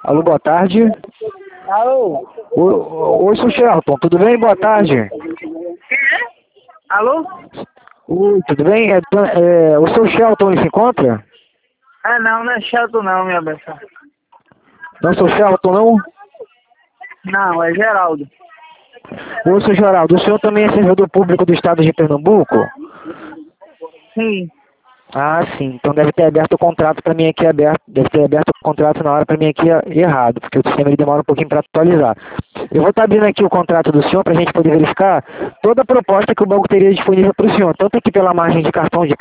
Alô, boa tarde. Alô? Oi, sou Shelton, tudo bem? Boa tarde. Quem é? Alô? Oi, tudo bem? O seu Shelton, ele se encontra? Não é Shelton não, minha benção. Não, sou Shelton, não? Não, é Geraldo. Oi, seu Geraldo, o senhor também é servidor público do estado de Pernambuco? Sim. Ah, sim. Então deve ter aberto o contrato para mim aqui deve ter aberto o contrato na hora para mim aqui errado, porque o sistema ele demora um pouquinho para atualizar. Eu vou estar abrindo aqui o contrato do senhor para a gente poder verificar toda a proposta que o banco teria disponível para o senhor, tanto aqui pela margem de cartão de